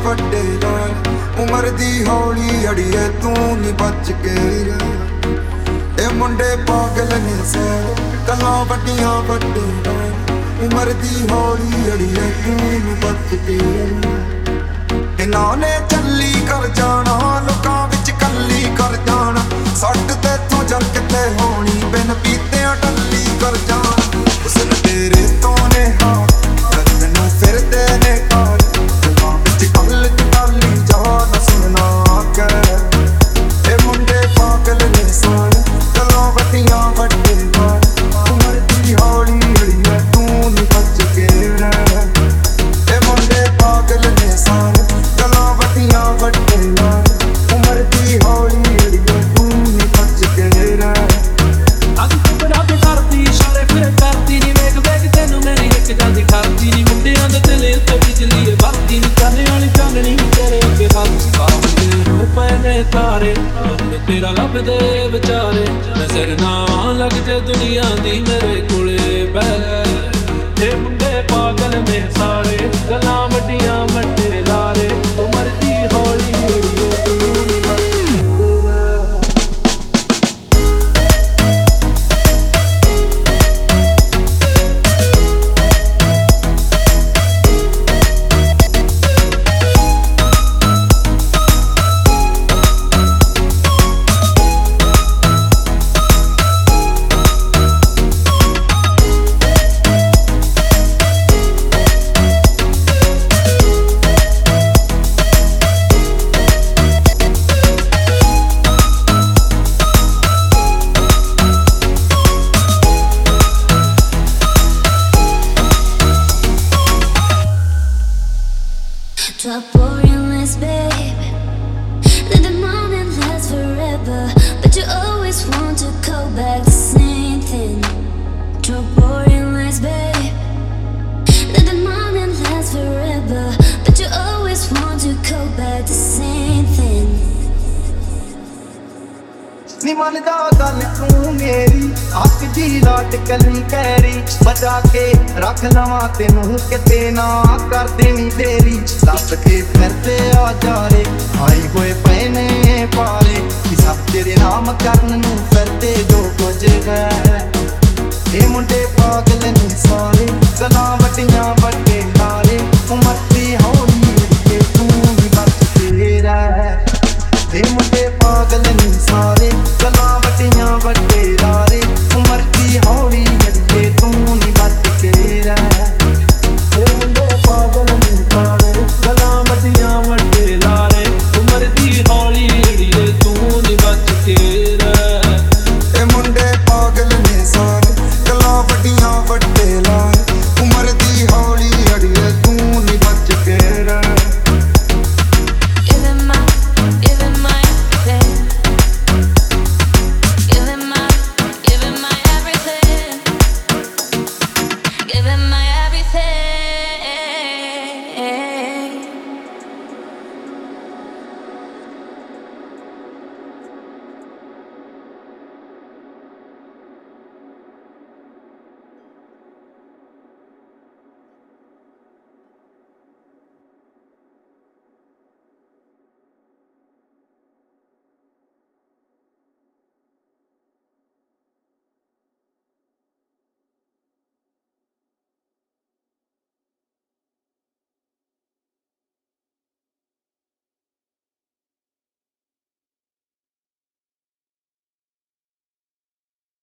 ਵੱਡੇ ਨਾਲ ਉਮਰ ਦੀ ਹੌਲੀ ਅੜੀਏ ਤੂੰ ਨੀ ਬਚ ਕੇ ਰਹਿ। ਇਹ ਮੁੰਡੇ ਪਾਗਲ ਨੇ ਸਾਰੇ ਗੱਲਾਂ ਵੱਡੀਆਂ ਵੱਡੇ ਨਾਲ ਉਮਰ ਦੀ ਹੌਲੀ ਅੜੀਏ ਤੂੰ ਨੀ ਬਚ ਕੇ ਰਹਿ। ਇਹਨਾਂ ਨੇ ਚੱਲੀ ਕਰ ਜਾਣਾ ਲੋਕਾਂ ਵਿੱਚ ਕੱਲੀ ਕਰ ਜਾਣਾ ਸੱਟ ਤੇਥੋਂ ਜਲ ਕਿਤੇ ਹੋਣੀ ਬਿਨ ਪੀਤਿਆਂ ਟੱਲੀ ਕਰ ਜਾਣਾ। ਉਸਨ ਤੇਰੇ ਤੋਂ ਨੇ ਹਾਂ ਮੈਨੂੰ ਫਿਰਦੇ ਨੇ ਕਾਲ ਗੱਲਾਂ ਵਿੱਚ ਕੱਲ ਚਕਾਲੀ ਜਾ ਨਾ ਸੁਣਨਾ ਕਹਿ। ਇਹ ਮੁੰਡੇ ਪਾਗਲ ਨੇ ਸਾਰੇ ਗੱਲਾਂ ਵੱਡੀਆਂ ਵੱਡੇ ਨਾਲ ਉਮਰ ਦੀ ਹੌਲੀ ਅੜੀਏ ਤੂੰ ਨੀ ਬਚ ਕੇ ਰਹਿ। ਇਹ ਮੁੰਡੇ ਪਾਗਲ ਨੇ ਸਾਰੇ ਗੱਲਾਂ ਵੱਡੀਆਂ ਵੱਡੇ ਨਾਲ ਉਮਰ ਦੀ ਹੌਲੀ ਅੜੀਏ ਤੂੰ ਨੀ ਬਚ ਕੇ ਰਹਿ। ਅੱਜ ਤੂੰ ਬਣਾ ਕੇ ਕਰਦੀ ਇਸ਼ਾਰੇ ਫਿਰ ਕਰਦੀ ਨੀ ਵੇਖ ਵੇਖ ਤੈਨੂੰ ਮੇਰੀ ਇੱਕ ਜਾਂਦੀ ਖਾਦੀ ਨੀ ਮੁੰਡਿਆਂ ਦੇ ਦਿਲ ਉੱਤੇ ਬਿਜਲੀ ਵਰਦੀ ਨੀ ਕਰਨੇ ਵਾਲੀ ਚਾਨਣੀ ਤੇਰੇ ਅੱਗੇ ਹੱਥ ਸਾਹਮਣੇ ਰੋ ਪਏ ਨੇ ਤਾਰੇ ਤੇਰਾ ਲੱਭਦੇ ਵਿਚਾਰੇ ਨਜ਼ਰ ਨਾ ਲੱਗ ਜੇ ਦੁਨੀਆ ਦੀ ਮੇਰੇ ਕੋਲੇ ਬਹਿ। ਇਹ ਮੁੰਡੇ ਪਾਗਲ ਨੇ ਸਾਰੇ ਗੱਲਾਂ ਵੱਡੀਆਂ ਵੱਡੇ ਲਾਰੇ ਉਮਰ ਦੀ ਹੌਲੀ ਅੜੀਏ ਤੂੰ ਨੀ ਬਚ ਕੇ ਰਹਿ। Drop boringless, babe. Let the morning last forever, but you always want to go back to same thing. Drop boringless, babe. Let the morning last forever, but you always want to go back to same thing. ਨੀ ਮੰਨਦਾ ਗੱਲ ਤੂੰ ਮੇਰੀ ਅੱਖ ਦੀ ਲਾਟ ਕਲੀ ਕਹਿਰੀ ਬਚਾ ਕੇ ਰੱਖ ਲਵਾਂ ਤੈਨੂੰ ਕਿਤੇ ਨਾ ਕਰ ਦੇਣੀ ਤੇਰੀ ਲੱਭ ਕੇ ਫਿਰਦੇ ਆ ਜਾਰੇ ਆਈ ਹੋਏ ਪਏ ਨੇ ਪਾਰੇ ਕਿ ਸਭ ਤੇਰੇ ਨਾਮ ਕਰਨ ਨੂੰ ਫਿਰਦੇ ਜੋ ਕੁਝ ਹੈ। ਇਹ ਮੁੰਡੇ ਪਾਗਲ ਨੇ ਸਾਰੇ ਗੱਲਾਂ ਵੱਡੀਆਂ ਵੱਡੇ ਨਾਲੇ ਉਮਰ ਦੀ ਹੌਲੀ ਅੜੀਏ ਤੂੰ ਵੀ ਬਚ ਕੇ ਰਹਿ। ਇਹ ਮੁੰਡੇ ਪਾਗਲ ਨੇ ਸਾਰੇ ਗੱਲਾਂ